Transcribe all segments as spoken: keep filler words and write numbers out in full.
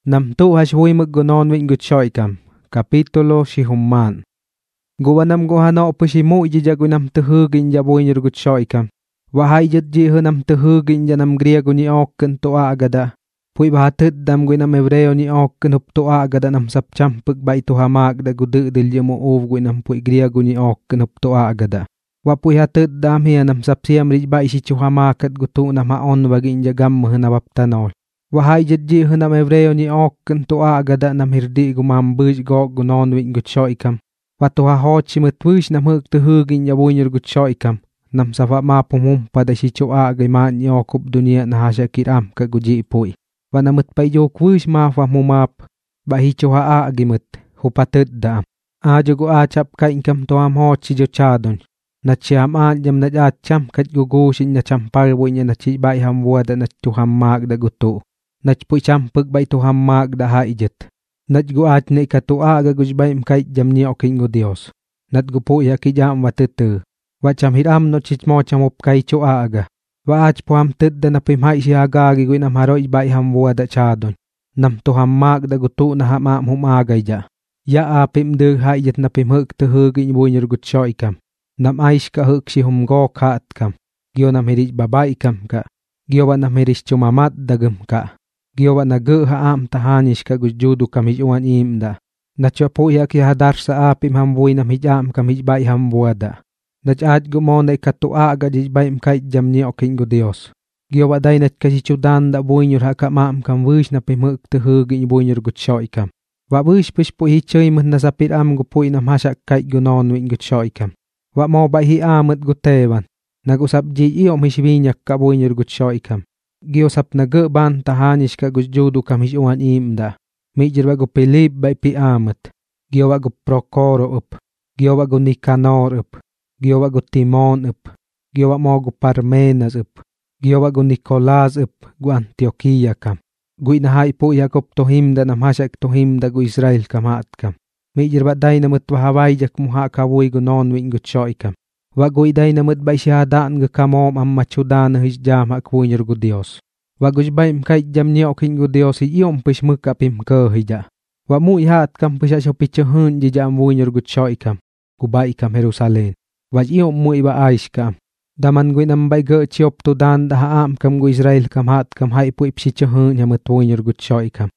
Nam tu hashwi mực gonon wing gut shoikam. Capítulo shihumman. Guwanam guhano pushimu ijija gunam tuhugin jabuinir gut shoikam. Wahai jit jihunam tuhugin janam griego ni okken to agada. Pui bahatid dam guinam hebreo ni okken hup to agada nam sapchampuk bai to hamak da gudu dil jemo ov guinam pui griego ni okken hup to agada. Wa pui hatid dam hiya nam sapsiam rij bai si chuhamakat gutu nam haon wagin jagam muhnabaptanol. Wahai jidji hunam hebreo ni okken to agada nam hirdi gumam buj gog gunon wing gut shoikam. Watu ha hochi mutwish nam huk tuhugin jabuinir gut shoikam. Nam safa ma pumum pada si cho agay man yokup dunia na hasya kiram ka guji pui. Wanamut pa yok wish ma fa mumap. Bahi cho ha agimut hupatid daam. Ajo gu achap ka inkam to am hochi jo chadon. Na chiam an jam na acham kat gugushin na champar winya na chi bai ham wada na tuham mag da gutu. Nach pui champuk bai to hamag da haijit. Nach gu at ne ka to aga guj bai mkai jam ni oking go Dios. Nat gu pui ya ki jam wa tutu. Wa cham hiram no chich mo cham up kai cho aga. Wa ach po ham tud da na pim hai si aga gi gu nam haroi bai ham wa da chadon. Nam to hamag da gutu na hamam hum aga ja. Ya a pim de haijit na pim huk tu hug in buinir gut shoikam. Nam aish ka huk si hum go kaat kam. Gyo nam hirij babai kam ka. Gyo wa nam hirij chumamat dagum ka. Giwa na gu ha am tahanish ka gujudu kam hijuan imda. Na chapo ya ki hadar sa apim hambuy nam hijam kam hijbay hambuada. Na chaad gumona ikatua aga jijbay mkay jamni oking go Dios. Giwa day nat kasi chudan da buinyur ha ka maam kam wish na pimuk tuhugin buinyur gutshoy kam. Wa wish pish po hichoy mut na sapit am gupuy nam hasak kay gunon wing gutshoy kam. Wa mo bay hi amut guteban. Nagusap ji iyo mishwinyak ka buinyur gutshoy kam. Giosap na ge ban tahanish ka gujudu kam hijuan imda. Mijirwa gu Pilip bay pi amat. Giowa gu Prokoro up. Giowa gu Nikanor up. Giowa gu Timon up. Giowa mo gu Parmenas up. Giowa gu Nikolas up gu Antioquia kam. Gu inahay po Jacob tohimda nam hasak tohimda gu Israel kam hat kam. Mijirwa day namut wahaway jak muha kawoy gu non wing gu choy kam. Wagoy day namut bay siyadaan ga kamom am machudan na hijjam hakwinir gu Dios. Wagoy bay mkay jam niyo king gu Dios iyom pish mukapim ka hija. Wa mu ihat kam pisha siya pichahun jijam winir gu choy kam. Gubay kam Jerusalem. Waj iyom mu iba aish kam. Daman gui nambay ga chiyop tudan da haam kam gu Israel kam hat kam hay po ipsichahun hamut winir gu choy kam.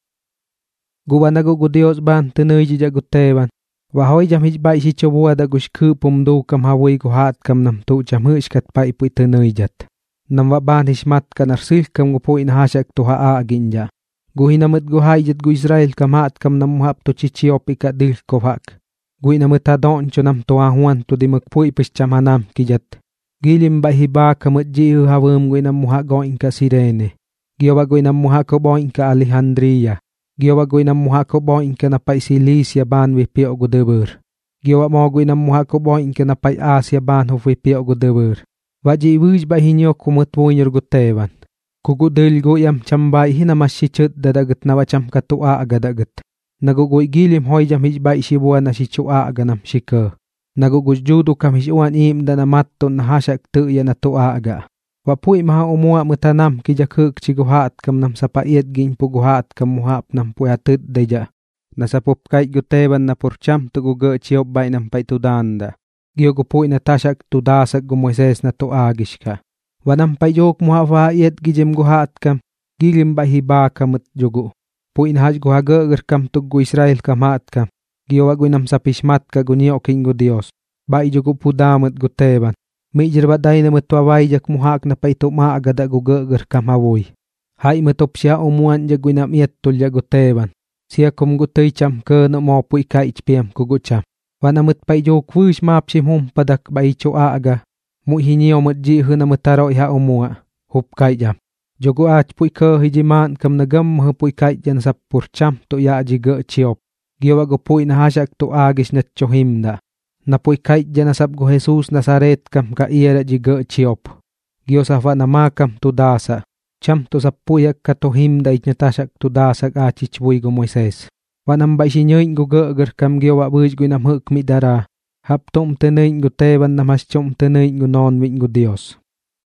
Guba na gu Dios ban tunoy jija gu teban. Wahoy jam hijbay si chobuwa da gush kupum du kam hawoy gu hat kam nam tu jam hishkat pa ipuy tunoy jat. Nam wa ban hishmat ka narsil kam gu po inahasak tu haa aginja. Gu hinamut gu hayjat gu Israel kam hat kam nam muhap tu chichiop ika dil kovak. Gu hinamut hadon cho nam tu ahuan tu dimag po ipis cham hanam kijat. Gilim ba hiba kamut jihu hawam gu inam muha goin ka Sirene. Giyawa gu inam muha ko boin ka Alejandria. Giyawa gu inam muha ko boin ka na pay Silisia ban wipio gu debur. Giyawa mo gu inam muha ko boin ka na pay Asia ban huf wipio gu debur. Waji wuj ba hinyo kumut wunyer gu teban. Kugudil gu yam chambay hinamasichut dadagat na wacham katua agadagat. Nagugoy gilim hoy jam hijbay shibuan na sichua aganam shika. Nagugusjudu kam hijuan imda na maton na hasak tuya na tua aga. Wapuy maha umua mutanam kijakuk chiguhat kam nam sapayet gin puguhat kam muhap nam puyatud deja. Nasapup kay guteban na purcham tuguga chiyop bay nam pay tudanda. Giyogupuy na tasak tudasak gu Moises na tuagish ka. Wanam pay yok muha yet gijem guhat kam. Gilim bay hiba kamut jugu. Puy nahaj guhagagar kam tugu Israel kam hat kam. Giyowagoy nam sapishmat ka gunyo king gu Dios. Bay jugu pudamut guteban. Mijir baday na matwaway jak muhak na pay tuma agada gugagar kam hawoy. Hay matop siya umuan jagoy nam ietul jaguteban. Siya kum gutay cham ka na mo puy ka ichpiyam kugucham. Wanamut pay jok wish map si hum padak bay cho aga. Muhinyo matjihu na mataro iha umua. Hup kay jam. Jogo ach puy ka hijiman kam nagam maha puy kay jan sa purcham to ya jiga chiop. Giyawago puy na hasak to agis na chohimda. Napuy kay jan asap go Jesus Nazaret kam ka iyara jiga chiop. Giyosafa na makam to dasa. Cham to sa puyak ka to himda itnyatasak to dasak achichbuy go Moises. Wanambay sinyoy go gagar kam giyawa buj go namhuk midara. Haptom tenayin go teban namasyom tenayin go non wing go Dios.